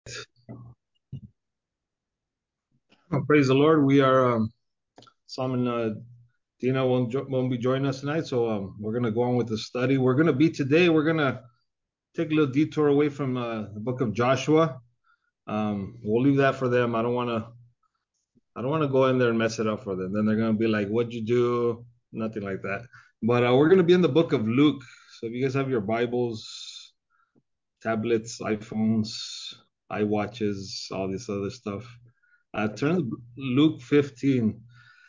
Oh, praise the Lord. We are Sam and Dina won't be joining us tonight, so we're gonna go on with the study. We're gonna take a little detour away from the book of Joshua. We'll leave that for them. I don't wanna go in there and mess it up for them. Then they're gonna be like, "What'd you do?" Nothing like that. But we're gonna be in the book of Luke. So if you guys have your Bibles, tablets, iPhones, iWatches, all this other stuff, turn to Luke 15.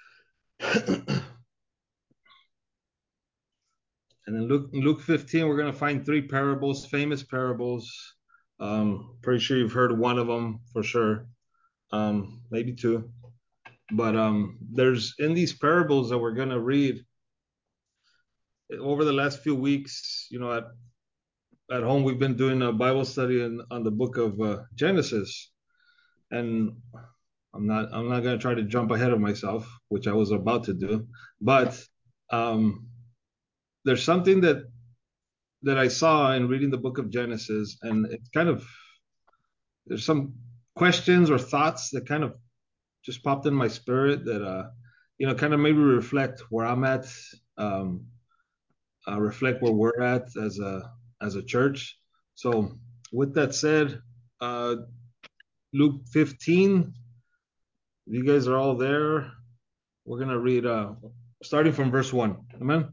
And in Luke 15, we're going to find three parables, famous parables. Pretty sure you've heard one of them for sure, maybe two. But there's in these parables that we're going to read over the last few weeks. At home we've been doing a Bible study on the book of Genesis, and I'm not going to try to jump ahead of myself, which I was about to do, but um, there's something that I saw in reading the book of Genesis, and it's kind of there's some questions or thoughts that kind of just popped in my spirit that kind of made me reflect where I'm at, um, reflect where we're at as a church. So with that said, uh, Luke 15, you guys are all there. We're gonna read starting from verse 1. Amen.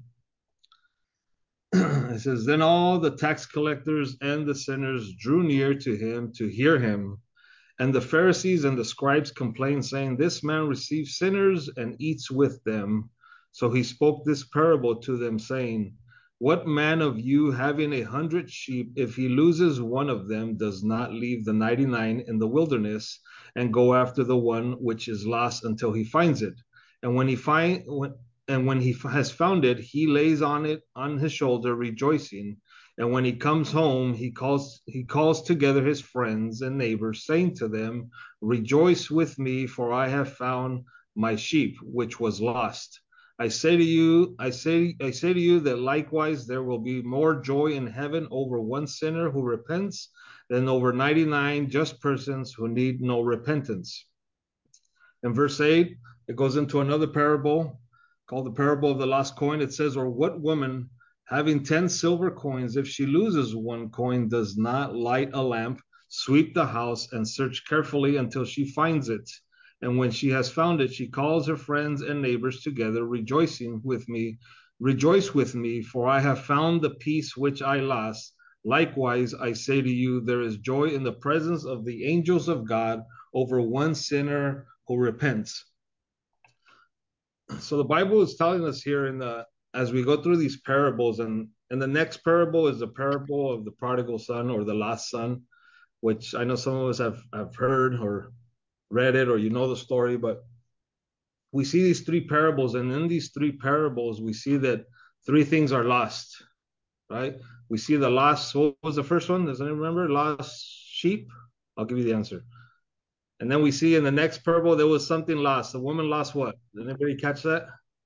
It says, then all the tax collectors and the sinners drew near to him to hear him. And the Pharisees and the scribes complained, saying, this man receives sinners and eats with them. So he spoke this parable to them, saying, what man of you, having 100 sheep, if he loses one of them, does not leave the 99 in the wilderness and go after the one which is lost until he finds it? And when he has found it, he lays on it on his shoulder, rejoicing. And when he comes home, he calls together his friends and neighbors, saying to them, rejoice with me, for I have found my sheep, which was lost. I say to you that likewise there will be more joy in heaven over one sinner who repents than over 99 just persons who need no repentance. In verse 8, it goes into another parable called the parable of the lost coin. It says, or what woman having 10 silver coins, if she loses one coin, does not light a lamp, sweep the house, and search carefully until she finds it? And when she has found it, she calls her friends and neighbors together, rejoice with me, for I have found the piece which I lost. Likewise, I say to you, there is joy in the presence of the angels of God over one sinner who repents. So the Bible is telling us here as we go through these parables, and the next parable is the parable of the prodigal son or the lost son, which I know some of us have heard or read it, or the story. But we see these three parables, and in these three parables we see that three things are lost, right? We see the lost. What was the first one? Does anyone remember? Lost sheep. I'll give you the answer. And then we see in the next parable there was something lost. The woman lost what? Did anybody catch that?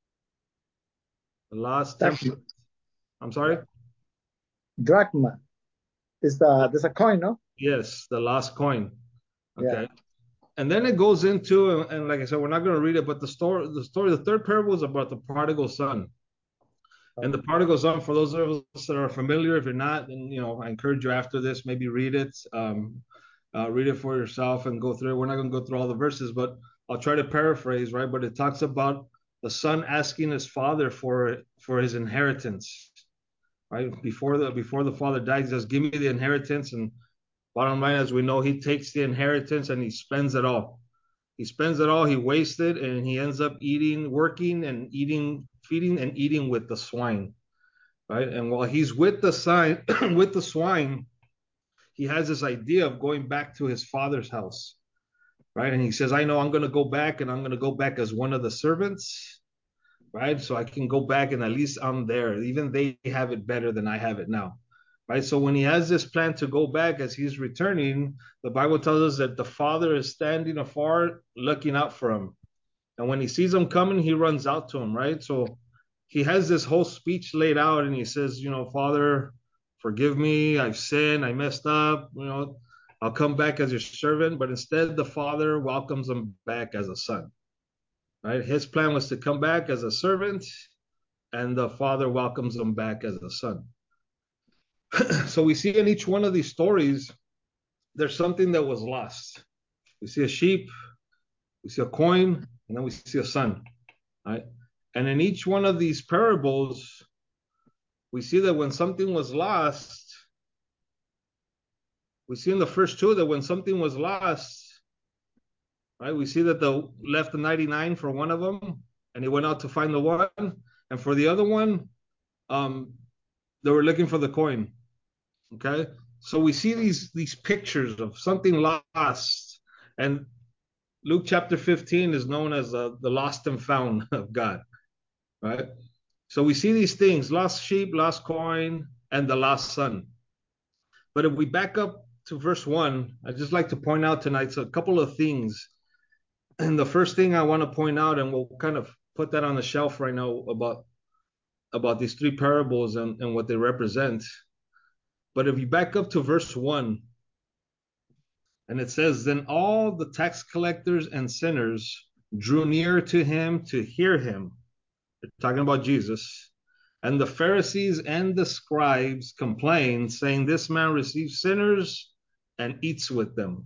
The lost Drachma. temple. I'm sorry? Yeah. Drachma is there's a coin, no? Yes, the lost coin. Yeah. Okay. And then it goes into, and like I said, we're not going to read it, but the third parable is about the prodigal son. And Okay. the prodigal son, for those of us that are familiar, if you're not, then I encourage you after this, maybe read it, read it for yourself and go through it. We're not going to go through all the verses, but I'll try to paraphrase, right? But it talks about the son asking his father for his inheritance, right? Before the father dies, he says, "Give me the inheritance." And bottom line, as we know, he takes the inheritance and he spends it all. He spends it all. He wastes it, and he ends up eating, working, and eating, feeding, and eating with the swine, right? And while he's with the swine, with the swine, he has this idea of going back to his father's house, right? And he says, "I know I'm going to go back, and I'm going to go back as one of the servants." Right? So I can go back and at least I'm there. Even they have it better than I have it now. Right? So when he has this plan to go back as he's returning, the Bible tells us that the father is standing afar looking out for him. And when he sees him coming, he runs out to him, right? So he has this whole speech laid out and he says, Father, forgive me. I've sinned. I messed up. I'll come back as your servant, but instead the father welcomes him back as a son. Right? His plan was to come back as a servant, and the father welcomes him back as a son. So we see in each one of these stories, there's something that was lost. We see a sheep, we see a coin, and then we see a son. Right? And in each one of these parables, we see that when something was lost, we see in the first two that when something was lost, right, we see that the left the 99 for one of them, and he went out to find the one, and for the other one, they were looking for the coin. Okay, so we see these pictures of something lost, and Luke chapter 15 is known as the lost and found of God, right? So we see these things: lost sheep, lost coin, and the lost son. But if we back up to verse 1, I'd just like to point out tonight a couple of things. And the first thing I want to point out, and we'll kind of put that on the shelf right now about these three parables and what they represent. But if you back up to verse 1, and it says, then all the tax collectors and sinners drew near to him to hear him. They're talking about Jesus. And the Pharisees and the scribes complained, saying, this man receives sinners and eats with them.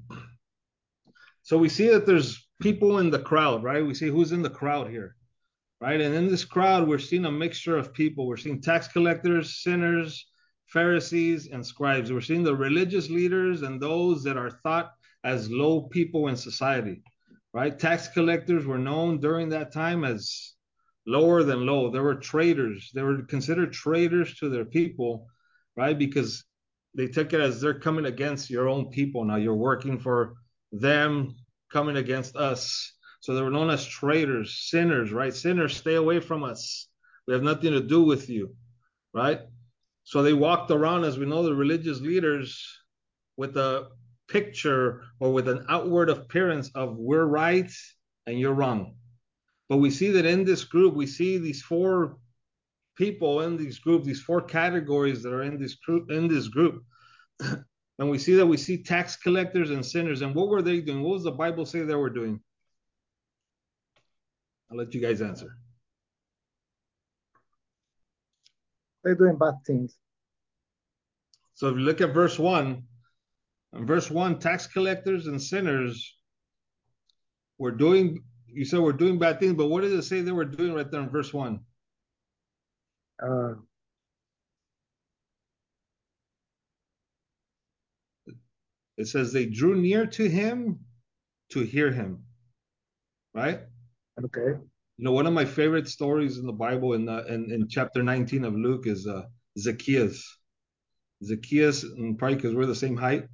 So we see that there's people in the crowd, right? We see who's in the crowd here, right? And in this crowd, we're seeing a mixture of people. We're seeing tax collectors, sinners, Pharisees, and scribes. We're seeing the religious leaders and those that are thought as low people in society, right? Tax collectors were known during that time as lower than low. They were traitors. They were considered traitors to their people, right? Because they took it as they're coming against your own people. Now you're working for them, coming against us. So they were known as traitors, sinners, right? Sinners, stay away from us. We have nothing to do with you, right? So they walked around, as we know, the religious leaders with a picture or with an outward appearance of we're right and you're wrong. But we see that in this group, we see these four people in this group, these four categories that are in this group. And we see that we see tax collectors and sinners. And what were they doing? What does the Bible say they were doing? I'll let you guys answer. They're doing bad things. So if you look at verse 1, in verse 1, tax collectors and sinners were doing, you said we're doing bad things, but what does it say they were doing right there in verse 1? Uh, It says they drew near to him to hear him, right? okay. You know, one of my favorite stories in the Bible in chapter 19 of Luke is Zacchaeus. Zacchaeus, and probably because we're the same height,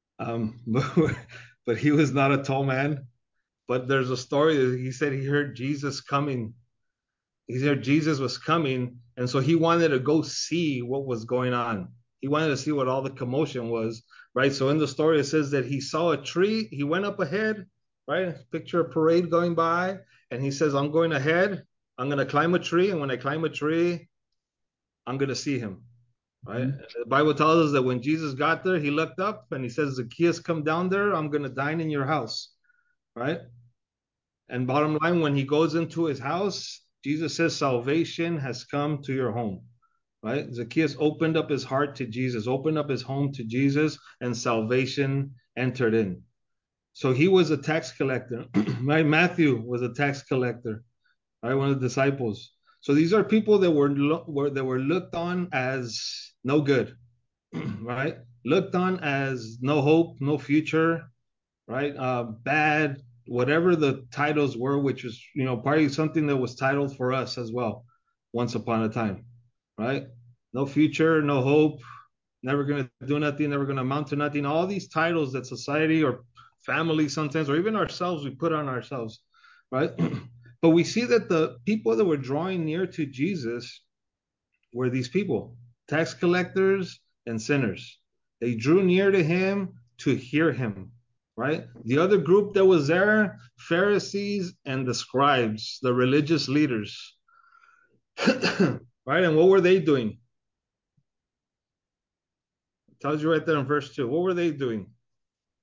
but he was not a tall man. But there's a story that he said he heard Jesus coming. He heard Jesus was coming, and so he wanted to go see what was going on. He wanted to see what all the commotion was, right? So in the story, it says that he saw a tree. He went up ahead, right? Picture a parade going by, and he says, I'm going ahead. I'm going to climb a tree, and when I climb a tree, I'm going to see him. Right? Mhm. The Bible tells us that when Jesus got there, he looked up and he says, Zacchaeus, come down there. I'm going to dine in your house. Right? And bottom line, when he goes into his house, Jesus says, salvation has come to your home. Right? Zacchaeus opened up his heart to Jesus, opened up his home to Jesus, and salvation entered in. So he was a tax collector. Right? Matthew was a tax collector, right? One of the disciples. So these are people that were looked on as no good, right? Looked on as no hope, no future, right? Bad, whatever the titles were, which was, probably something that was titled for us as well, once upon a time, right? No future, no hope, never going to do nothing, never going to amount to nothing. All these titles that society or family sometimes, or even ourselves, we put on ourselves, right? But we see that the people that were drawing near to Jesus were these people, tax collectors and sinners. They drew near to him to hear him, right? The other group that was there, Pharisees and the scribes, the religious leaders, right? And what were they doing? It tells you right there in verse 2. What were they doing?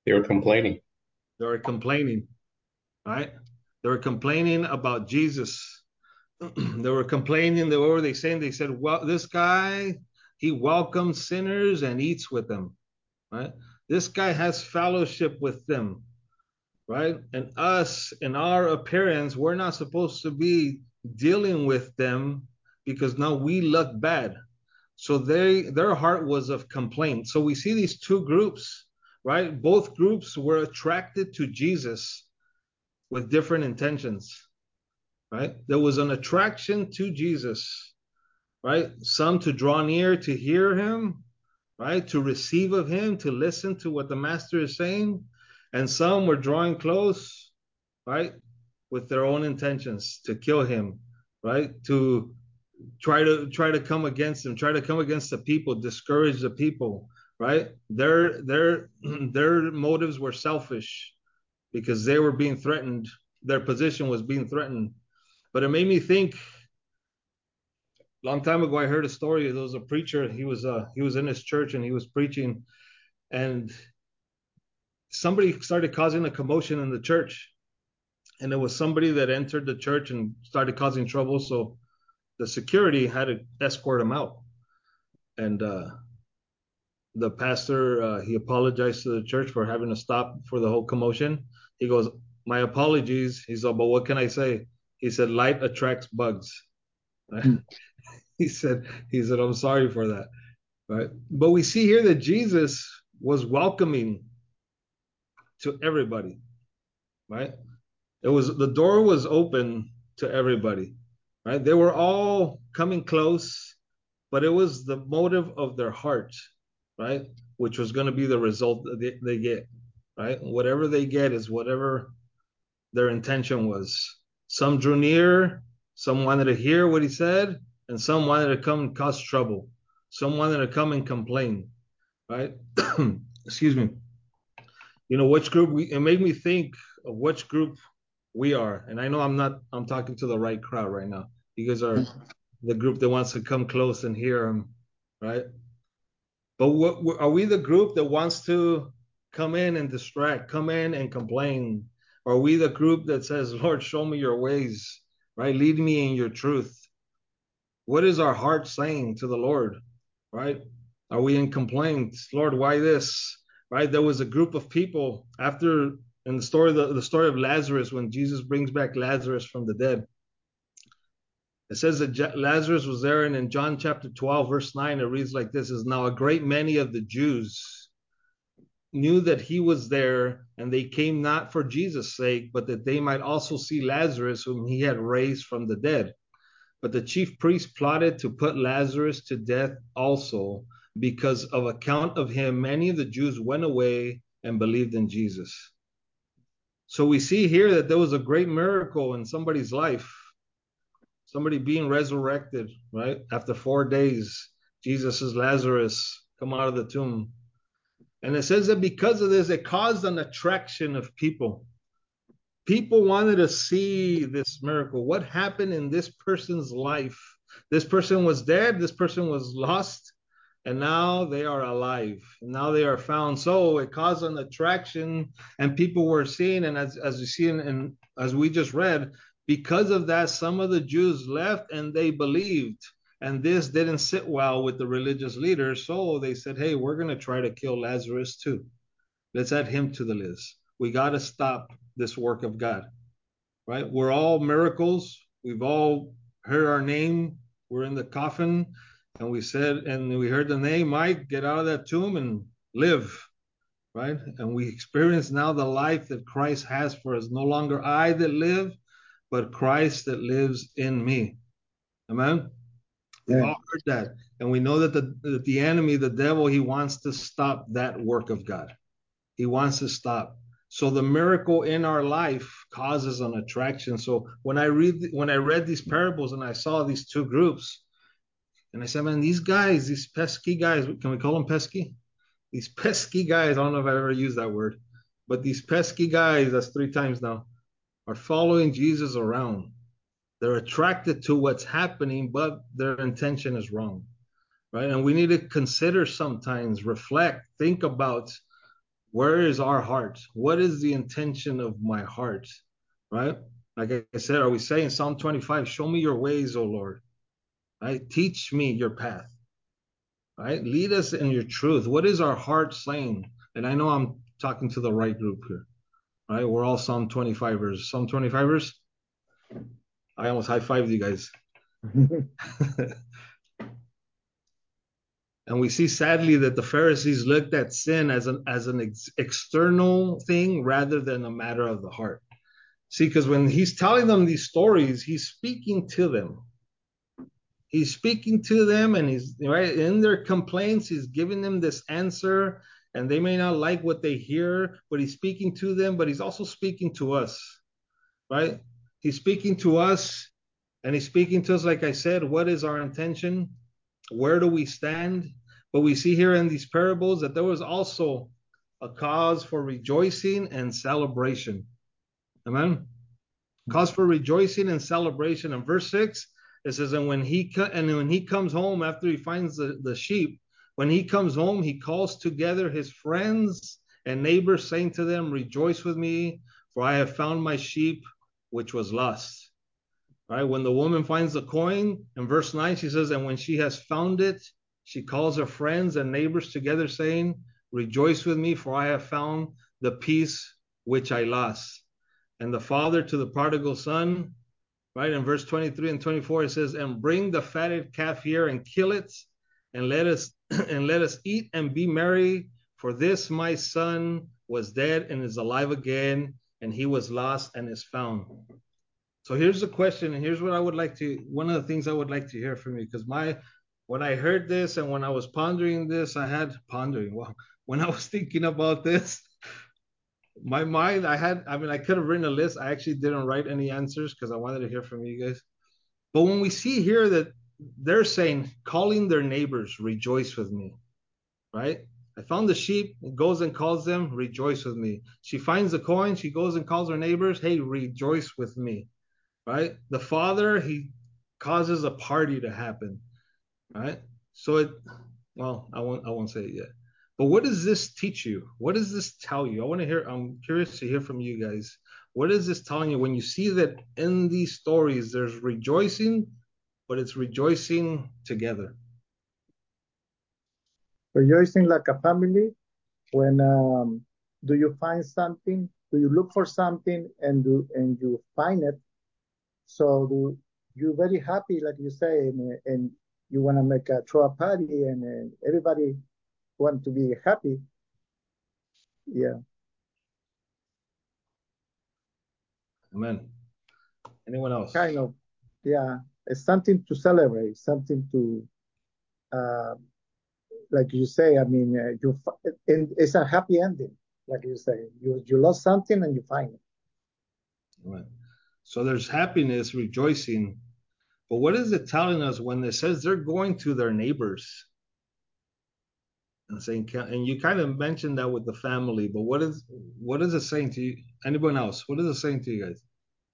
They were complaining. They were complaining, right? They were complaining about Jesus. They were complaining. What were they saying? They said, well, this guy, he welcomes sinners and eats with them, right? This guy has fellowship with them, right? And us, in our appearance, we're not supposed to be dealing with them because now we look bad. So their heart was of complaint. So we see these two groups, right? Both groups were attracted to Jesus with different intentions, right? There was an attraction to Jesus, right? Some to draw near to hear him, right? To receive of him, to listen to what the master is saying. And some were drawing close, right? With their own intentions to kill him, right? To try to come against him, try to come against the people, discourage the people, right? Their motives were selfish because they were being threatened. Their position was being threatened. But it made me think. A long time ago, I heard a story. There was a preacher. He was in his church and he was preaching, and somebody started causing a commotion in the church. And it was somebody that entered the church and started causing trouble. So the security had to escort him out. And the pastor, he apologized to the church for having to stop for the whole commotion. He goes, "My apologies." He said, "But what can I say?" He said, "Light attracts bugs." Mm. He said, "I'm sorry for that." Right. But we see here that Jesus was welcoming to everybody. Right. The door was open to everybody. Right. They were all coming close, but it was the motive of their heart, right? Which was going to be the result that they get, right? Whatever they get is whatever their intention was. Some drew near, some wanted to hear what he said, and some wanted to come and cause trouble. Some wanted to come and complain, right? Excuse me. Which group it made me think of which group we are. And I know I'm talking to the right crowd right now. You guys are the group that wants to come close and hear him, right? But are we the group that wants to come in and distract, come in and complain? Or are we the group that says, Lord, show me your ways, right? Lead me in your truth. What is our heart saying to the Lord, right? Are we in complaints? Lord, why this? Right? There was a group of people after in the story of Lazarus, when Jesus brings back Lazarus from the dead. It says that Lazarus was there, and in John chapter 12, verse 9, it reads like this: is now a great many of the Jews knew that he was there, and they came not for Jesus' sake, but that they might also see Lazarus, whom he had raised from the dead. But the chief priests plotted to put Lazarus to death also, because of account of him, many of the Jews went away and believed in Jesus. So we see here that there was a great miracle in somebody's life, somebody being resurrected, right? After 4 days, Jesus says, Lazarus, come out of the tomb. And it says that because of this, it caused an attraction of people. People wanted to see this miracle. What happened in this person's life? This person was dead, this person was lost, and now they are alive. Now they are found. So it caused an attraction, and people were seeing, and as you see and as we just read, because of that, some of the Jews left and they believed. And this didn't sit well with the religious leaders. So they said, hey, we're going to try to kill Lazarus too. Let's add him to the list. We got to stop this work of God, right? We're all miracles. We've all heard our name. We're in the coffin, and we heard the name, Mike, get out of that tomb and live, right? And we experience now the life that Christ has for us. No longer I that live, but Christ that lives in me. Amen. We've Yeah. all heard that. And we know that the enemy, the devil, he wants to stop that work of God. He wants to stop. So the miracle in our life causes an attraction. So when I read these parables and I saw these two groups, and I said, man, these guys, these pesky guys, can we call them pesky? These pesky guys, I don't know if I've ever used that word, but these pesky guys, that's 3 times now, are following Jesus around. They're attracted to what's happening, but their intention is wrong, right? And we need to consider sometimes, reflect, think about Where is our heart? What is the intention of my heart? Right? Like I said, are we saying Psalm 25, show me your ways, O Lord? Right? Teach me your path. Right? Lead us in your truth. What is our heart saying? And I know I'm talking to the right group here. Right? We're all Psalm 25ers. Psalm 25ers? I almost high-fived you guys. And we see sadly that the Pharisees looked at sin as an external thing rather than a matter of the heart. See, because when he's telling them these stories, he's speaking to them. He's speaking to them, and he's right in their complaints. He's giving them this answer, and they may not like what they hear, but he's speaking to them. But he's also speaking to us, right? He's speaking to us, and he's speaking to us. Like I said, what is our intention? Where do we stand? But we see here in these parables that there was also a cause for rejoicing and celebration. Amen. Cause for rejoicing and celebration. In verse 6, it says, and when he comes home after he finds the sheep, when he comes home, he calls together his friends and neighbors, saying to them, rejoice with me, for I have found my sheep which was lost. All right, when the woman finds the coin, in verse 9, she says, and when she has found it, she calls her friends and neighbors together, saying, rejoice with me, for I have found the piece which I lost. And the father to the prodigal son, right, in verse 23 and 24, it says, and bring the fatted calf here and kill it, and let us eat and be merry, for this my son was dead and is alive again, and he was lost and is found. So here's the question, and here's what I would like to, one of the things I would like to hear from you, because when I heard this and when I was pondering this, when I was thinking about this, my mind, I could have written a list. I actually didn't write any answers because I wanted to hear from you guys. But when we see here that they're saying, calling their neighbors, rejoice with me, right? I found the sheep, goes and calls them, rejoice with me. She finds the coin, she goes and calls her neighbors, hey, rejoice with me. Right? The father, he causes a party to happen, right? So I won't say it yet. But what does this teach you? What does this tell you? I'm curious to hear from you guys. What is this telling you when you see that in these stories there's rejoicing, but it's rejoicing together? Rejoicing like a family when do you find something? Do you look for something and you find it? So you're very happy, like you say, and you want to make a throw a party, and everybody want to be happy. Yeah, Amen. Anyone else? kind of. Yeah, it's something to celebrate, something to, uh, like you say. I mean, and it's a happy ending, like you say. You lost something and you find it. Amen. So there's happiness, rejoicing. But what is it telling us when it says they're going to their neighbors? And saying, and you kind of mentioned that with the family, but what is it saying to you? Anyone else? What is it saying to you guys?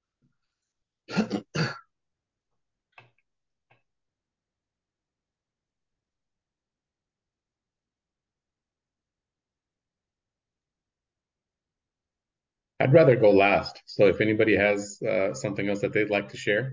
I'd rather go last. So if anybody has something else that they'd like to share.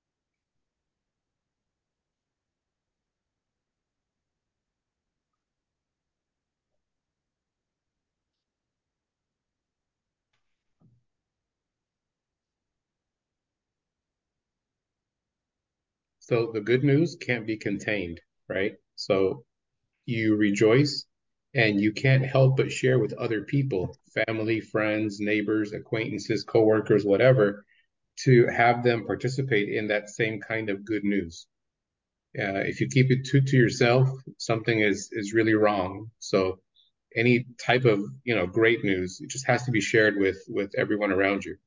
So the good news can't be contained, right? So you rejoice and you can't help but share with other people, family, friends, neighbors, acquaintances, coworkers, whatever, to have them participate in that same kind of good news. If you keep it to yourself, something is really wrong. So any type of great news, it just has to be shared with everyone around you.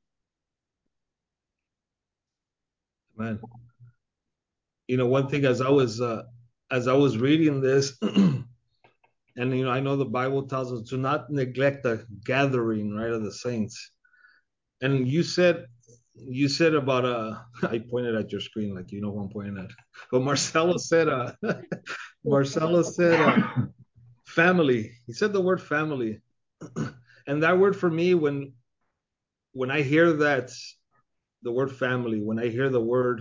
Man, one thing as I was reading this, and I know the Bible tells us to not neglect the gathering, right, of the saints. And you said about I pointed at your screen like you know who I'm pointing at. But Marcelo said family. He said the word family. And that word for me, when I hear that, the word family, when I hear the word,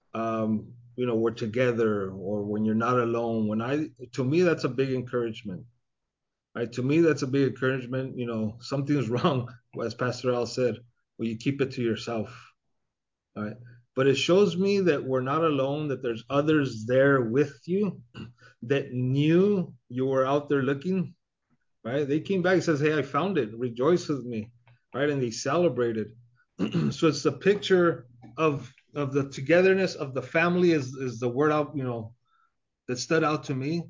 we're together, or when you're not alone, to me, that's a big encouragement, right? To me, that's a big encouragement. Something's wrong, as Pastor Al said, well, you keep it to yourself, right? But it shows me that we're not alone, that there's others there with you that knew you were out there looking, right? They came back and says, hey, I found it. Rejoice with me, right? And they celebrated. So it's the picture of the togetherness of the family is the word out, that stood out to me.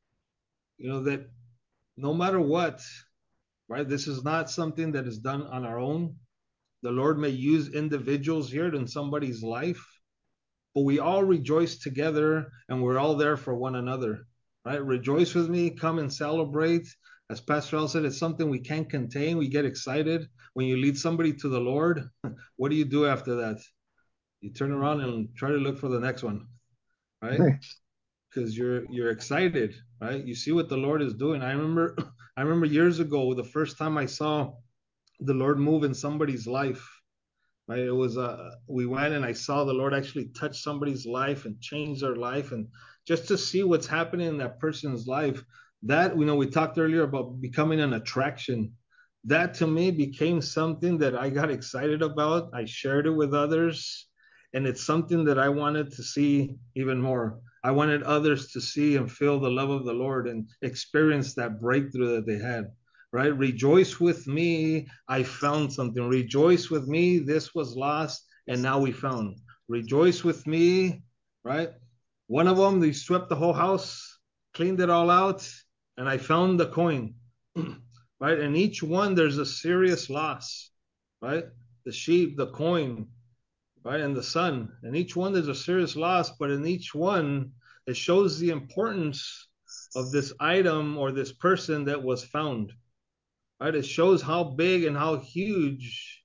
That no matter what, right? This is not something that is done on our own. The Lord may use individuals here in somebody's life, but we all rejoice together and we're all there for one another, right? Rejoice with me, come and celebrate. As Pastor Al said, it's something we can't contain. We get excited. When you lead somebody to the Lord, what do you do after that? You turn around and try to look for the next one, right? Because you're excited, right? You see what the Lord is doing. I remember years ago, the first time I saw the Lord move in somebody's life, right? It was we went and I saw the Lord actually touch somebody's life and change their life, and just to see what's happening in that person's life. That we talked earlier about becoming an attraction. That to me became something that I got excited about. I shared it with others, and it's something that I wanted to see even more. I wanted others to see and feel the love of the Lord and experience that breakthrough that they had. Right? Rejoice with me, I found something. Rejoice with me, this was lost and now we found. Rejoice with me, right? One of them, they swept the whole house, cleaned it all out, and I found the coin, right? And each one, there's a serious loss, right? The sheep, the coin, right? And the son. And each one, there's a serious loss, but in each one, it shows the importance of this item or this person that was found. Right? It shows how big and how huge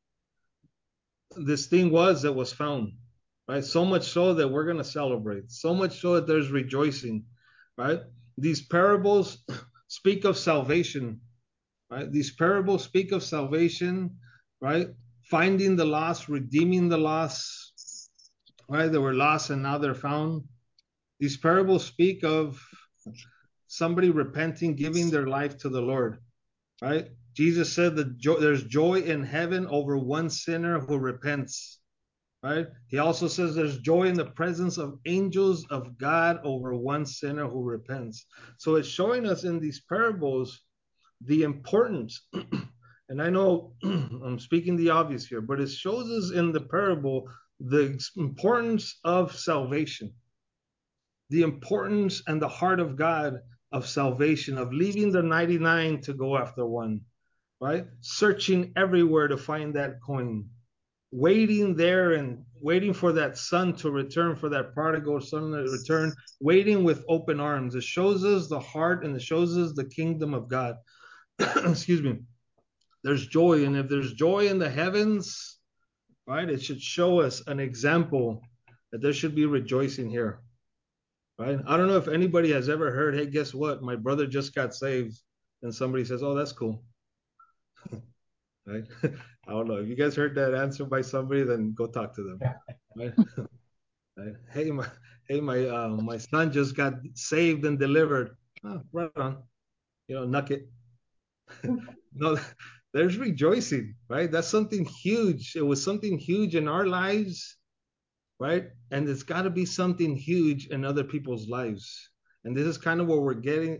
this thing was that was found, right? So much so that we're going to celebrate, so much so that there's rejoicing, right? These parables speak of salvation, right? These parables speak of salvation, right? Finding the lost, redeeming the lost, right? They were lost and now they're found. These parables speak of somebody repenting, giving their life to the Lord, right? Jesus said that there's joy in heaven over one sinner who repents, right? He also says there's joy in the presence of angels of God over one sinner who repents. So it's showing us in these parables the importance. And I know I'm speaking the obvious here, but it shows us in the parable the importance of salvation, the importance and the heart of God of salvation, of leaving the 99 to go after one, right? Searching everywhere to find that coin, waiting there and waiting for that son to return, for that prodigal son to return, waiting with open arms. It shows us the heart and it shows us the kingdom of God. Excuse me. There's joy. And if there's joy in the heavens, right, it should show us an example that there should be rejoicing here, right? I don't know if anybody has ever heard, hey, guess what? My brother just got saved. And somebody says, oh, that's cool. Right? I don't know. If you guys heard that answer by somebody, then go talk to them. Right? Right? My son just got saved and delivered. Oh, right on. Nuck it. No, there's rejoicing, right? That's something huge. It was something huge in our lives, right? And it's got to be something huge in other people's lives. And this is kind of what we're getting.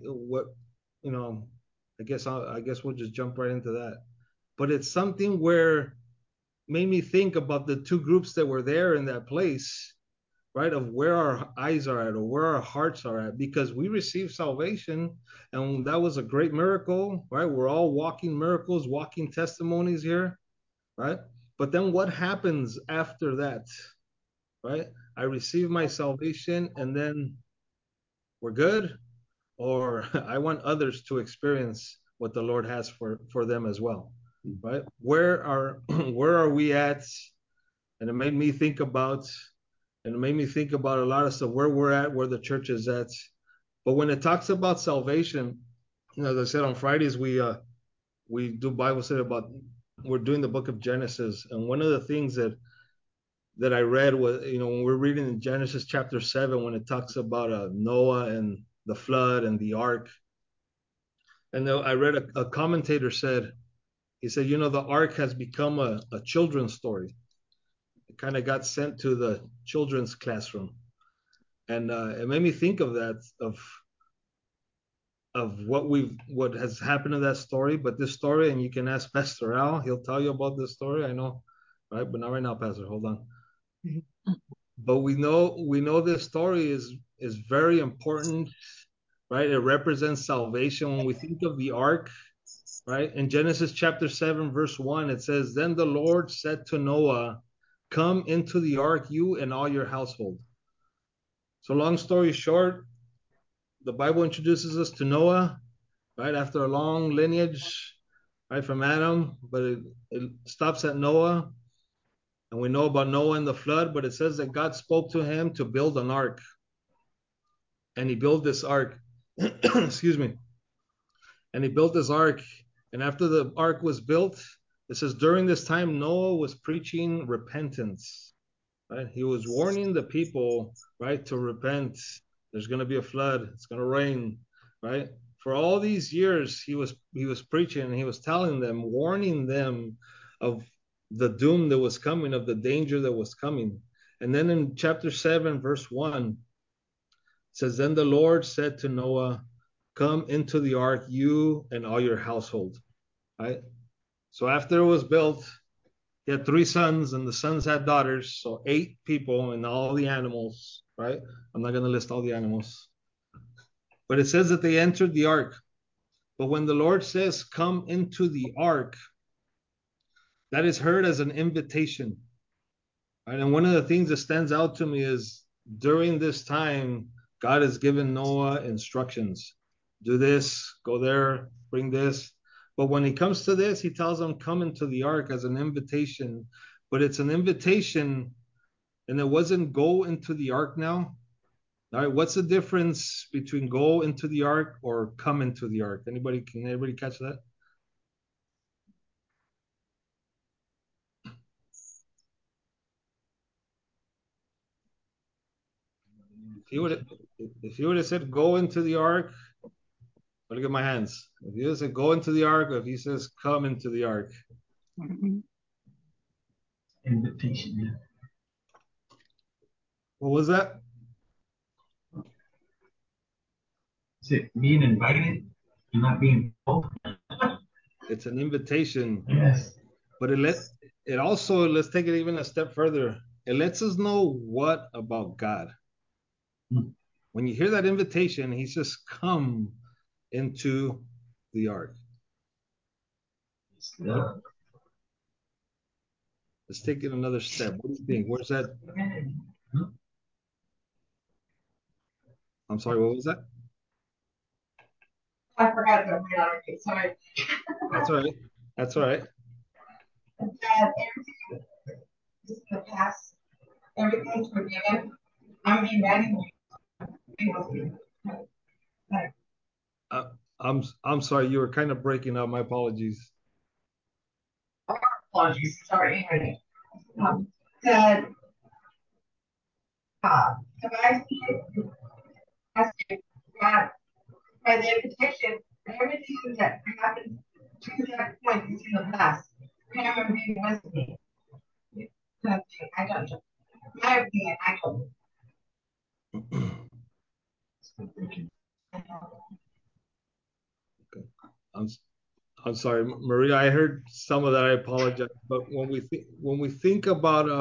I guess we'll just jump right into that. But it's something where made me think about the two groups that were there in that place, right? Of where our eyes are at or where our hearts are at, because we received salvation and that was a great miracle, right? We're all walking miracles, walking testimonies here, right? But then what happens after that, right? I receive my salvation and then we're good, or I want others to experience what the Lord has for them as well, right? Where are we at? And it made me think about a lot of stuff, where we're at, where the church is at. But when it talks about salvation, as I said on Fridays, we we do Bible study about, we're doing the book of Genesis, and one of the things that I read was, when we're reading in Genesis chapter 7, when it talks about Noah and the flood and the ark, and I read a commentator said, he said, the ark has become a children's story. It kind of got sent to the children's classroom, and it made me think of that, of what has happened in that story. But this story, and you can ask Pastor Al, he'll tell you about this story. I know, right? But not right now, Pastor. Hold on. But we know this story is very important, right? It represents salvation. When we think of the ark, right? In Genesis chapter 7, verse 1, it says, "Then the Lord said to Noah, 'Come into the ark, you and all your household.'" So long story short, the Bible introduces us to Noah, right? After a long lineage, right, from Adam, but it stops at Noah. And we know about Noah and the flood, but it says that God spoke to him to build an ark. And he built this ark. Excuse me. And he built this ark. And after the ark was built, it says during this time, Noah was preaching repentance. Right? He was warning the people, right, to repent. There's going to be a flood. It's going to rain, right? For all these years, he was preaching, and he was telling them, warning them of the doom that was coming, of the danger that was coming. And then in chapter 7, verse 1, it says, "Then the Lord said to Noah, 'Come into the ark, you and all your household.'" Right? So after it was built, he had 3 sons, and the sons had daughters, so 8 people and all the animals, right? I'm not going to list all the animals. But it says that they entered the ark. But when the Lord says, "Come into the ark," that is heard as an invitation. Right? And one of the things that stands out to me is during this time, God has given Noah instructions. Do this, go there, bring this. But when he comes to this, he tells them, "Come into the ark," as an invitation. But it's an invitation, and it wasn't go into the ark now. All right, what's the difference between go into the ark or come into the ark? Can anybody catch that? If you would have said go into the ark, look at my hands. If you said go into the ark, or if he says come into the ark. Invitation, yeah. What was that? Is it being invited and not being told? It's an invitation. Yes. But it also, let's take it even a step further. It lets us know what about God. When you hear that invitation, he says, "Come into the ark." Yeah. Let's take it another step. What do you think? Where's that? I'm sorry, what was that? I forgot to read. Sorry. That's all right. That's all right. That everything is in the past, everything's forgiven. I'm being I'm sorry, you were kind of breaking up. My apologies. apologies. Sorry. That if I see it, I see God by the invitation, everything that happened to that point is in the past. Come and be with me. I don't know. My opinion, I don't I'm I'm sorry, Maria. I heard some of that. I apologize. But when we think about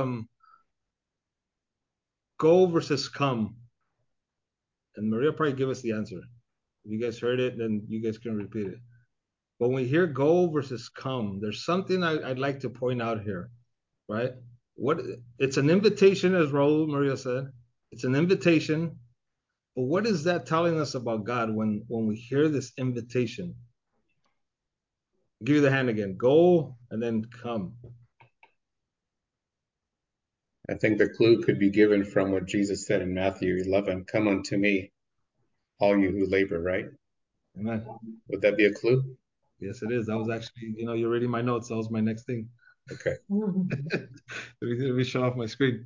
go versus come, and Maria probably give us the answer. If you guys heard it, then you guys can repeat it. But when we hear go versus come, there's something I'd like to point out here, right? It's an invitation, as Raul Maria said. It's an invitation. But what is that telling us about God when we hear this invitation? I'll give you the hand again. Go and then come. I think the clue could be given from what Jesus said in Matthew 11, "Come unto me, all you who labor," right? Amen. Would that be a clue? Yes, it is. That was actually, you're reading my notes. That was my next thing. Okay. Let me shut off my screen.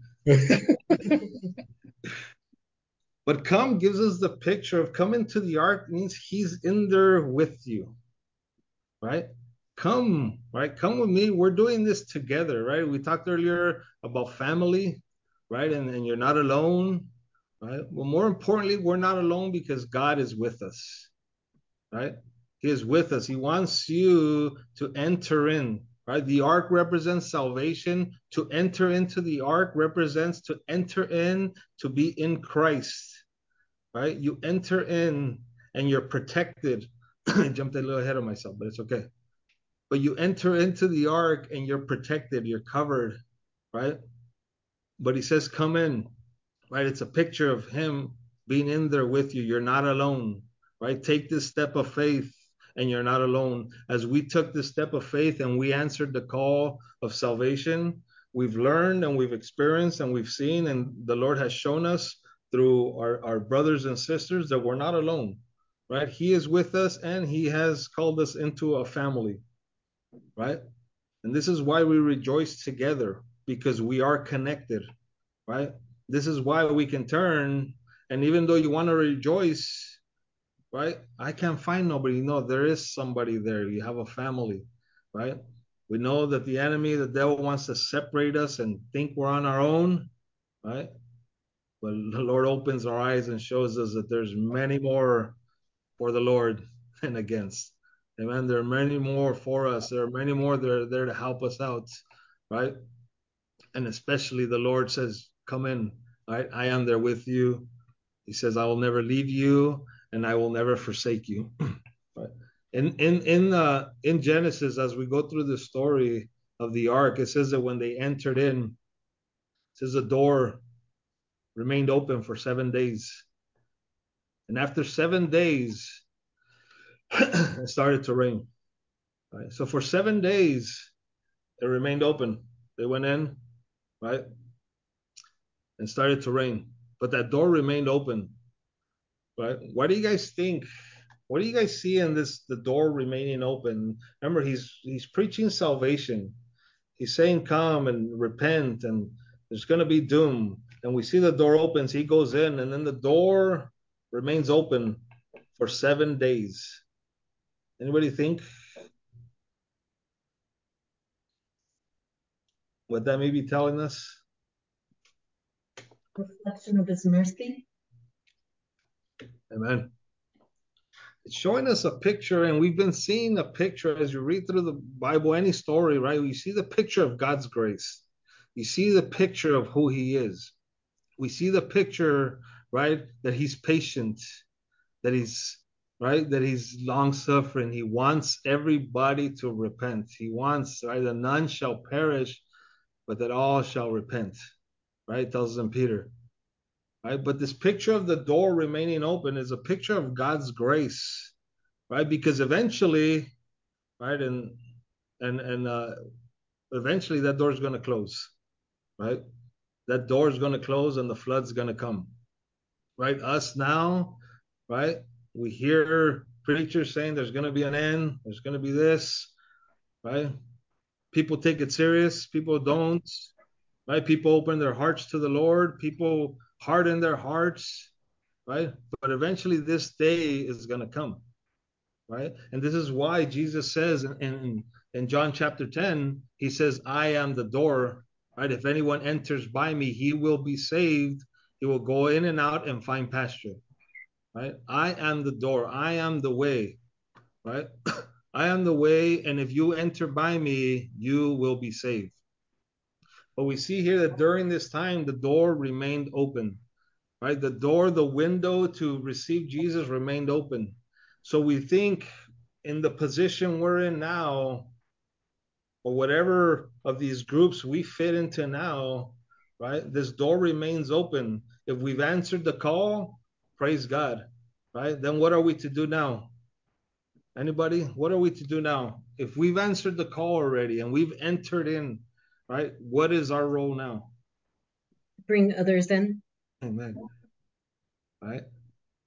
But come gives us the picture of come into the ark means he's in there with you, right? Come, right? Come with me. We're doing this together, right? We talked earlier about family, right? And you're not alone, right? Well, more importantly, we're not alone because God is with us, right? He is with us. He wants you to enter in, right? The ark represents salvation. To enter into the ark represents to enter in, to be in Christ, right? You enter in and you're protected. I jumped a little ahead of myself, but it's okay. But you enter into the ark and you're protected, you're covered, right? But he says, come in, right? It's a picture of him being in there with you. You're not alone, right? Take this step of faith and you're not alone. As we took this step of faith and we answered the call of salvation, we've learned and we've experienced and we've seen, and the Lord has shown us through our brothers and sisters that we're not alone, right? He is with us and he has called us into a family, right? And this is why we rejoice together, because we are connected, right? This is why we can turn, and even though you want to rejoice, right? I can't find nobody. No, there is somebody there. You have a family, right? We know that the enemy, the devil, wants to separate us and think we're on our own, right? But the Lord opens our eyes and shows us that there's many more for the Lord than against. Amen. There are many more for us. There are many more that are there to help us out, right? And especially the Lord says, come in, right? I am there with you. He says, I will never leave you and I will never forsake you. Right? In Genesis, as we go through the story of the ark, it says that when they entered in, it says the door remained open for 7 days. And after 7 days, it started to rain. Right? So for 7 days, it remained open. They went in, right? And started to rain. But that door remained open. Right? Why do you guys think? What do you guys see in this? The door remaining open. Remember, he's preaching salvation. He's saying, "Come and repent," and there's going to be doom. And we see the door opens. He goes in, and then the door remains open for 7 days. Anybody think what that may be telling us? Reflection of his mercy. Amen. It's showing us a picture, and we've been seeing a picture as you read through the Bible, any story, right? You see the picture of God's grace. You see the picture of who he is. We see the picture, right, that he's patient, that he's right, that he's long suffering. He wants everybody to repent. He wants, right, that none shall perish, but that all shall repent. Right, tells them Peter. Right, but this picture of the door remaining open is a picture of God's grace, right? Because eventually, right, and eventually that door is going to close, right? That door is going to close and the flood's going to come, right? Us now, right? We hear preachers saying there's going to be an end, there's going to be this, right? People take it serious, people don't, right? People open their hearts to the Lord, people harden their hearts, right? But eventually this day is going to come, right? And this is why Jesus says in John chapter 10, he says, I am the door, right? If anyone enters by me, he will be saved. He will go in and out and find pasture, right? I am the door. I am the way, right? I am the way. And if you enter by me, you will be saved. But we see here that during this time, the door remained open, right? The door, the window to receive Jesus remained open. So we think in the position we're in now, or whatever of these groups we fit into now, right? This door remains open. If we've answered the call, praise God, right? Then what are we to do now? Anybody? What are we to do now? If we've answered the call already and we've entered in, right? What is our role now? Bring others in. Amen. Right?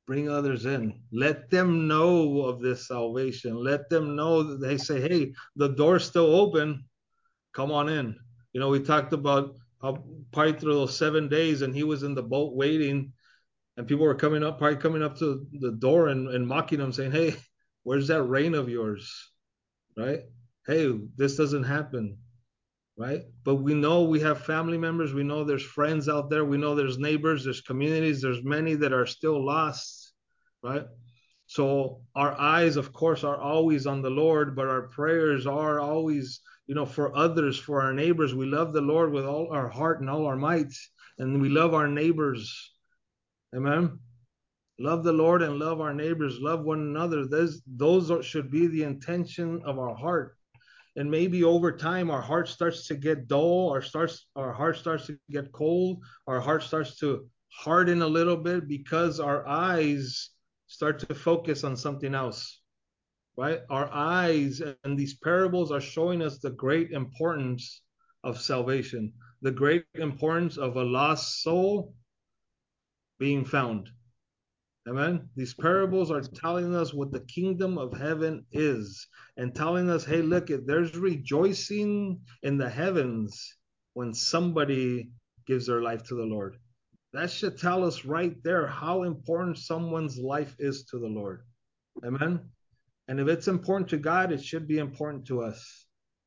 Bring others in. Let them know of this salvation. Let them know that they say, hey, the door's still open. Come on in. We talked about how probably through those 7 days, and he was in the boat waiting, and people were probably coming up to the door and mocking him, saying, hey, where's that rain of yours? Right? Hey, this doesn't happen. Right? But we know we have family members. We know there's friends out there. We know there's neighbors, there's communities, there's many that are still lost. Right? So our eyes, of course, are always on the Lord, but our prayers are always, for others, for our neighbors. We love the Lord with all our heart and all our might, and we love our neighbors. Amen. Love the Lord and love our neighbors, love one another. Those should be the intention of our heart. And maybe over time our heart starts to get dull, our heart starts to get cold, our heart starts to harden a little bit because our eyes start to focus on something else. Right? Our eyes and these parables are showing us the great importance of salvation, the great importance of a lost soul being found. Amen. These parables are telling us what the kingdom of heaven is, and telling us, hey, look, there's rejoicing in the heavens when somebody gives their life to the Lord. That should tell us right there how important someone's life is to the Lord. Amen. And if it's important to God, it should be important to us.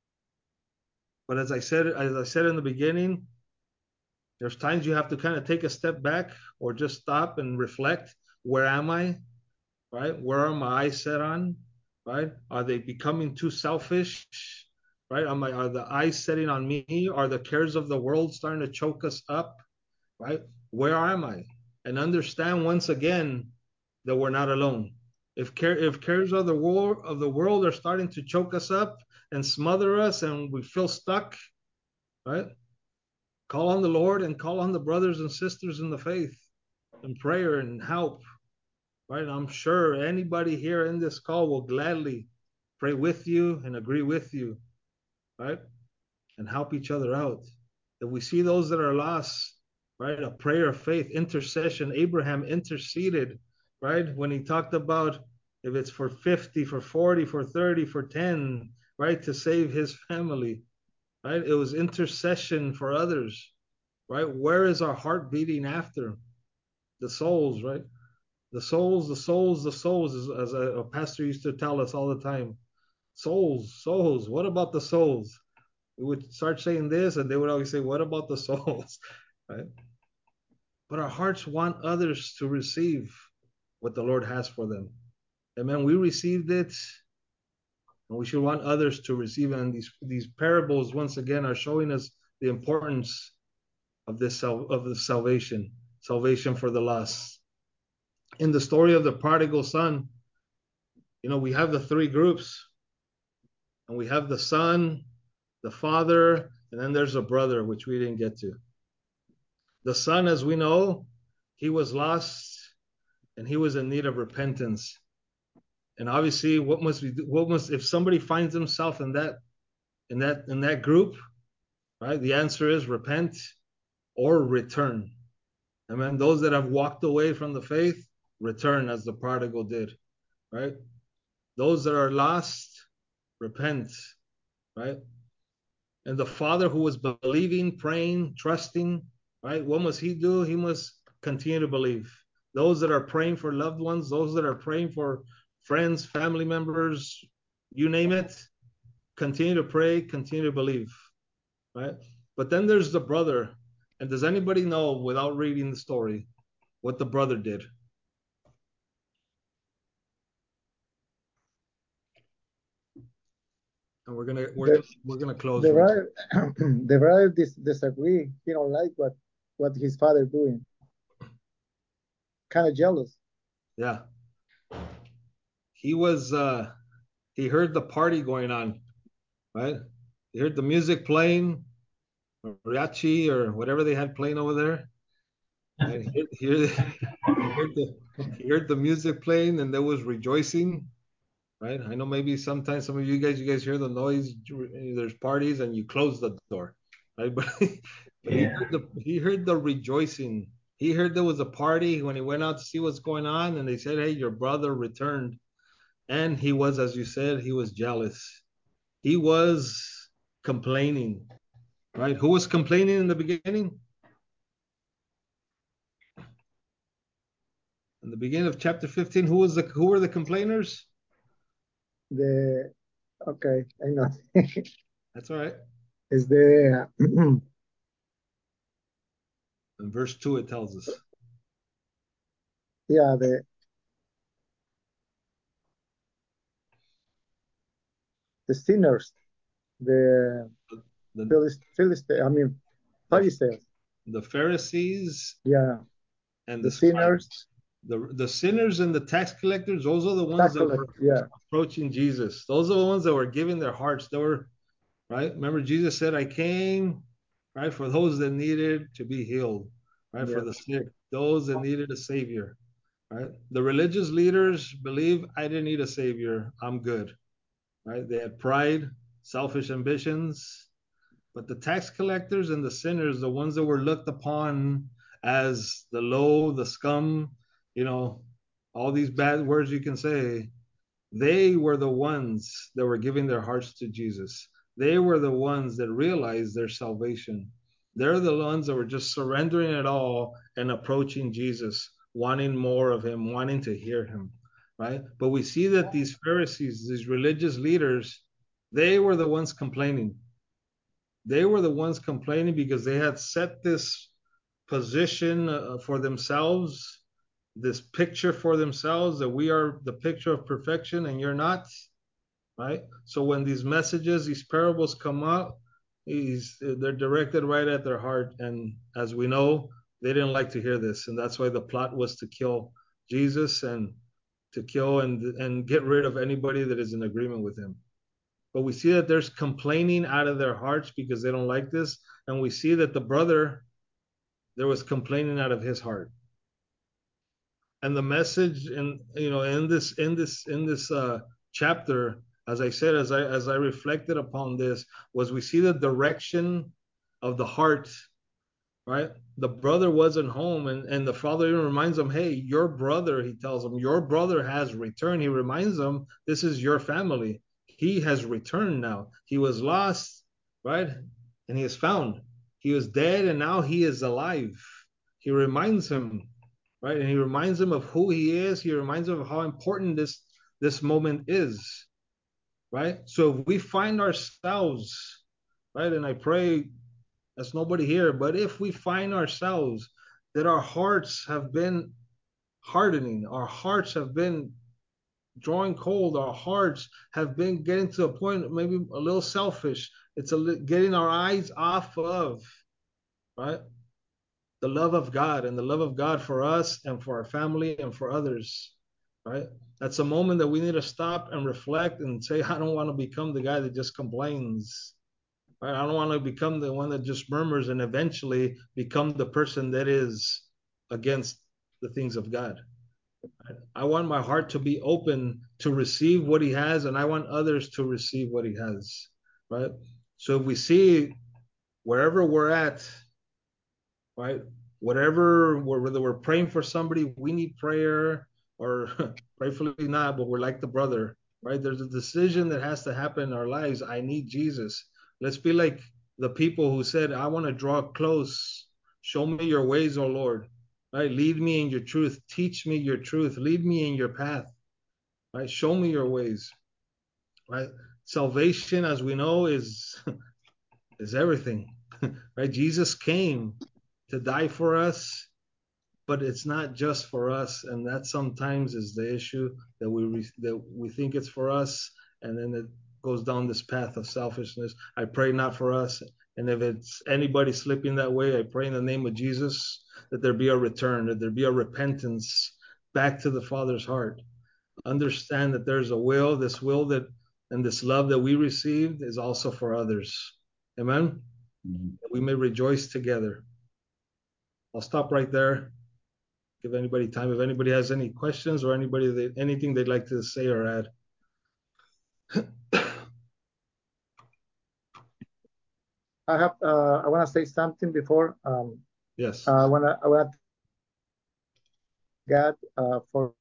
But as I said in the beginning, there's times you have to kind of take a step back or just stop and reflect. Where am I? Right? Where are my eyes set on? Right? Are they becoming too selfish? Right? Are the eyes setting on me? Are the cares of the world starting to choke us up? Right? Where am I? And understand once again that we're not alone. If cares of the world are starting to choke us up and smother us, and we feel stuck, right? Call on the Lord and call on the brothers and sisters in the faith and prayer and help. Right? I'm sure anybody here in this call will gladly pray with you and agree with you, right? And help each other out. If we see those that are lost, right? A prayer of faith, intercession. Abraham interceded, right? When he talked about if it's for 50, for 40, for 30, for 10, right? To save his family, right? It was intercession for others, right? Where is our heart beating after? The souls, right? The souls, as a pastor used to tell us all the time. Souls. What about the souls? We would start saying this, and they would always say, what about the souls? Right? But our hearts want others to receive what the Lord has for them. Amen. We received it, and we should want others to receive it. And these parables, once again, are showing us the importance of the salvation for the lost. In the story of the prodigal son, we have the three groups, and we have the son, the father, and then there's a brother, which we didn't get to. The son, as we know, he was lost and he was in need of repentance. And obviously, if somebody finds himself in that group, right? The answer is repent or return. Amen. Those that have walked away from the faith, return as the prodigal did, right? Those that are lost, repent, right? And the father who was believing, praying, trusting, right? What must he do? He must continue to believe. Those that are praying for loved ones, those that are praying for friends, family members, you name it, continue to pray, continue to believe, right? But then there's the brother. And does anybody know, without reading the story, what the brother did? And we're gonna close. The brother disagree. He don't like what his father doing. Kind of jealous. Yeah. He was he heard the party going on, right? He heard the music playing, mariachi or whatever they had playing over there. And he heard the music playing, and there was rejoicing, right? I know maybe sometimes some of you guys hear the noise. There's parties, and you close the door, right? But Yeah. he heard the rejoicing, He heard there was a party when he went out to see what's going on, and they said, "Hey, your brother returned." And he was, as you said, he was jealous. He was complaining, right? Who was complaining in the beginning? In the beginning of chapter 15, who were the complainers? Okay, I know. That's all right. Is the In verse 2, it tells us. yeah, the sinners, the The, Philistine, I mean the, Pharisees. the Pharisees Yeah, and the the sinners, scribes, the sinners and the tax collectors, those are the ones tax that were collectors. Yeah, approaching Jesus. Those are the ones that were giving their hearts. They were, right? Remember, Jesus said, I came, right, for those that needed to be healed, right, for yeah, the sick, those that needed a savior, right? The religious leaders believe I didn't need a savior. I'm good, right? They had pride, selfish ambitions, but the tax collectors and the sinners, the ones that were looked upon as the low, the scum, you know, all these bad words you can say, they were the ones that were giving their hearts to Jesus. They were the ones that realized their salvation. They're the ones that were just surrendering it all and approaching Jesus, wanting more of him, wanting to hear him, right? But we see that these Pharisees, these religious leaders, they were the ones complaining. They were the ones complaining because they had set this position for themselves, this picture for themselves that we are the picture of perfection and you're not, right? So when these messages, these parables come up, they're directed right at their heart. And as we know, they didn't like to hear this. And that's why the plot was to kill Jesus and to kill and get rid of anybody that is in agreement with him. But we see that there's complaining out of their hearts because they don't like this. And we see that the brother, there was complaining out of his heart. And the message in this chapter, as I said, as I reflected upon this, was we see the direction of the heart, right? The brother wasn't home, and the father even reminds him, hey, your brother, he tells him, your brother has returned. He reminds them, this is your family. He has returned now. He was lost, right? And he is found. He was dead, and now he is alive. He reminds him, right? And he reminds him of who he is. He reminds him of how important this moment is, right? So if we find ourselves, right, and I pray there's nobody here, but if we find ourselves that our hearts have been hardening, our hearts have been drawing cold, our hearts have been getting to a point maybe a little selfish, it's getting our eyes off of, right, the love of God and the love of God for us and for our family and for others, right? That's a moment that we need to stop and reflect and say, I don't want to become the guy that just complains. Right? I don't want to become the one that just murmurs and eventually become the person that is against the things of God. Right? I want my heart to be open to receive what he has, and I want others to receive what he has. Right? So if we see wherever we're at, right? Whether we're praying for somebody, we need prayer, or prayerfully not, but we're like the brother, right? There's a decision that has to happen in our lives. I need Jesus. Let's be like the people who said, I want to draw close. Show me your ways, O Lord. Right? Lead me in your truth. Teach me your truth. Lead me in your path. Right? Show me your ways. Right? Salvation, as we know, is everything. Right? Jesus came to die for us, but it's not just for us, and that sometimes is the issue that we think it's for us, and then it goes down this path of selfishness. I pray not for us, and if it's anybody slipping that way, I pray in the name of Jesus that there be a return, that there be a repentance back to the Father's heart. Understand that there's a will, this will that and this love that we received is also for others. Amen. Mm-hmm. We may rejoice together. I'll stop right there. Give anybody time. If anybody has any questions or anything they'd like to say or add. I want to say something before. Yes. I want to God for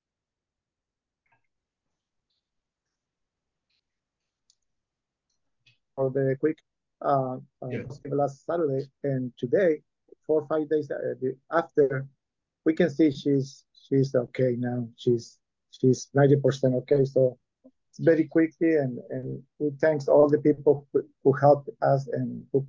the quick Yeah. last Saturday, and today, 4 or 5 days after, we can see she's okay now. She's 90% okay. So it's very quickly, and we thanks all the people who helped us and who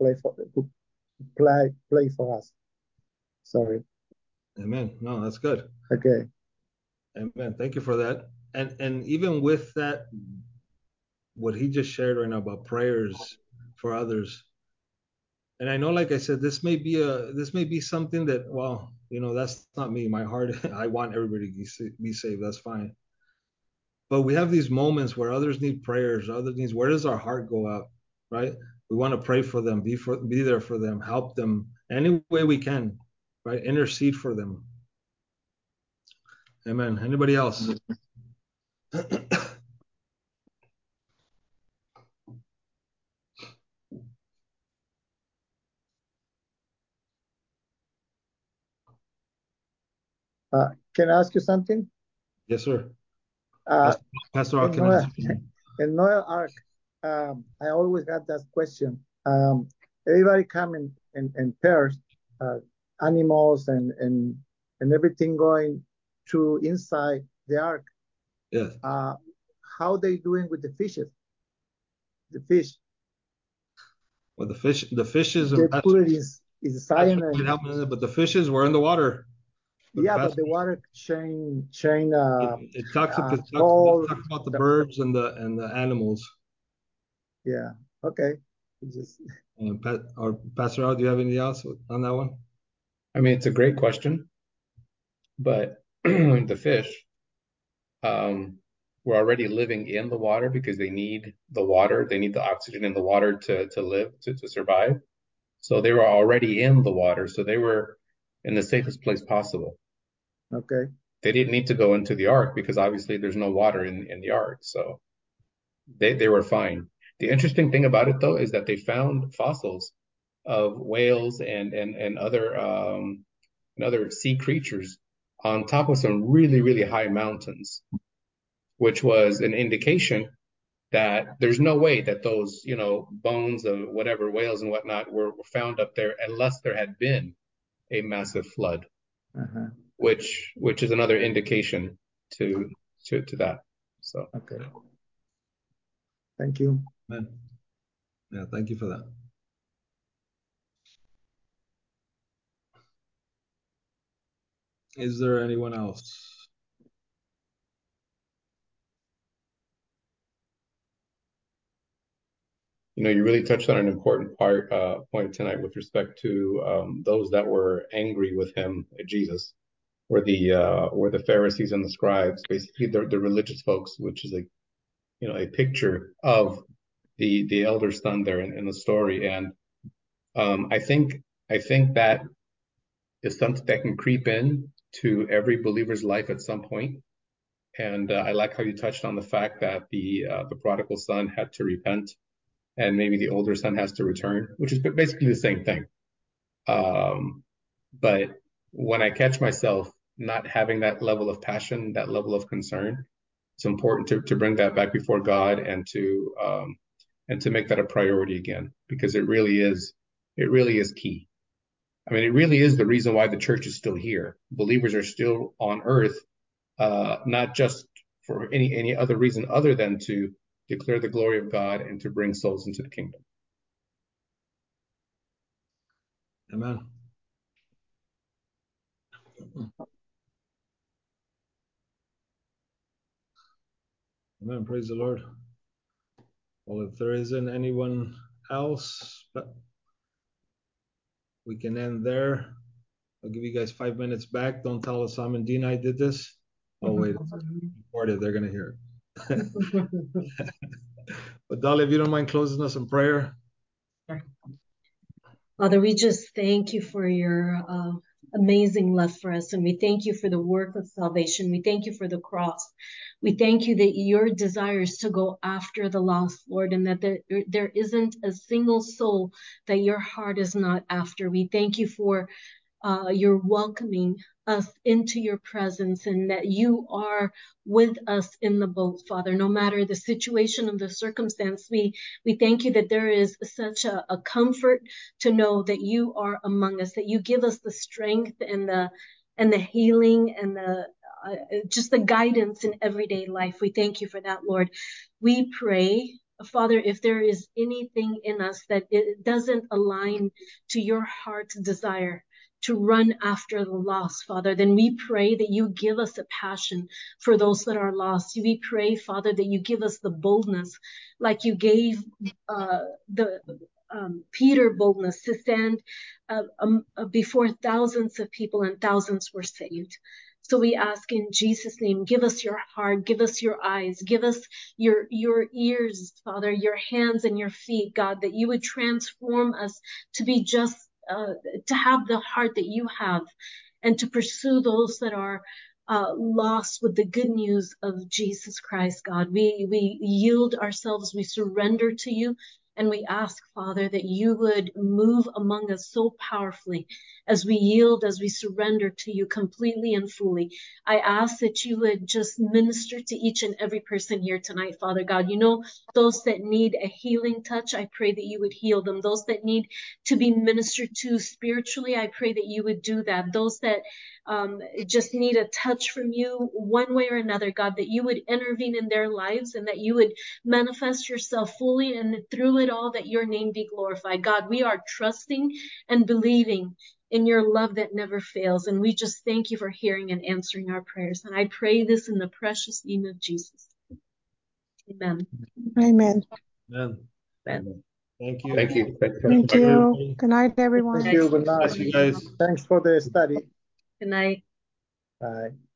play for us. Sorry. Amen. No, that's good. Okay. Amen. Thank you for that. And even with that, what he just shared right now about prayers for others. And I know, like I said, this may be something that, well, that's not me. My heart, I want everybody to be saved. That's fine. But we have these moments where others need prayers, others needs. Where does our heart go out, right? We want to pray for them, be there for them, help them any way we can, right? Intercede for them. Amen. Anybody else? Can I ask you something? Yes, sir. Uh, Pastor in Alkin. Noah Ark, I always got that question. Everybody come in pairs, animals and everything going through inside the ark. Yes. How they doing with the fishes? The fish. Well, the fishes They and put it inside, but the fishes were in the water. But the water chain. It talks about the birds and the animals. Yeah. Okay. Or Pastor Al, do you have anything else on that one? I mean, it's a great question, but the fish were already living in the water because they need the water. They need the oxygen in the water to live, to survive. So they were already in the water. So they were in the safest place possible. Okay. They didn't need to go into the ark because obviously there's no water in the ark. So they were fine. The interesting thing about it, though, is that they found fossils of whales and other sea creatures on top of some really, really high mountains, which was an indication that there's no way that those, bones of whatever whales and whatnot were found up there unless there had been a massive flood, which is another indication to that. So okay. Thank you. Amen. Yeah, thank you for that. Is there anyone else? You really touched on an important point tonight with respect to those that were angry with him, Jesus, were the Pharisees and the scribes, basically the religious folks, which is a picture of the elder son there in the story. And I think that is something that can creep in to every believer's life at some point. And I like how you touched on the fact that the prodigal son had to repent, and maybe the older son has to return, which is basically the same thing. But when I catch myself not having that level of passion, that level of concern, it's important to bring that back before God and to make that a priority again, because it really is key. I mean, it really is the reason why the church is still here. Believers are still on earth, not just for any other reason other than to declare the glory of God and to bring souls into the kingdom. Amen. Amen. Praise the Lord. Well, if there isn't anyone else, we can end there. I'll give you guys 5 minutes back. Don't tell us Sam and Dean I did this. Oh, wait. Recorded. They're going to hear it. But Dolly, if you don't mind closing us in prayer. Father, we just thank you for your amazing love for us. And we thank you for the work of salvation. We thank you for the cross. We thank you that your desire is to go after the lost, Lord, and that there isn't a single soul that your heart is not after. We thank you for you're welcoming us into your presence, and that you are with us in the boat, Father. No matter the situation and the circumstance, we thank you that there is such a comfort to know that you are among us, that you give us the strength and the healing and the just the guidance in everyday life. We thank you for that, Lord. We pray, Father, if there is anything in us that it doesn't align to your heart's desire to run after the lost, Father, then we pray that you give us a passion for those that are lost. We pray, Father, that you give us the boldness like you gave Peter boldness to stand before thousands of people, and thousands were saved. So we ask in Jesus' name, give us your heart, give us your eyes, give us your ears, Father, your hands and your feet, God, that you would transform us to be just, to have the heart that you have, and to pursue those that are lost with the good news of Jesus Christ, God. We yield ourselves, we surrender to you, and we ask, Father, that you would move among us so powerfully as we yield, as we surrender to you completely and fully. I ask that you would just minister to each and every person here tonight, Father God. You know, those that need a healing touch, I pray that you would heal them. Those that need to be ministered to spiritually, I pray that you would do that. Those that just need a touch from you one way or another, God, that you would intervene in their lives and that you would manifest yourself fully, and through it all that your name be glorified. God, we are trusting and believing in your love that never fails, and we just thank you for hearing and answering our prayers. And I pray this in the precious name of Jesus. Amen. Amen. Amen. Amen. Thank you. Thank you. Thank you. Good night, everyone. Thank you. Good night. Bless you guys. Thanks for the study. Good night. Bye.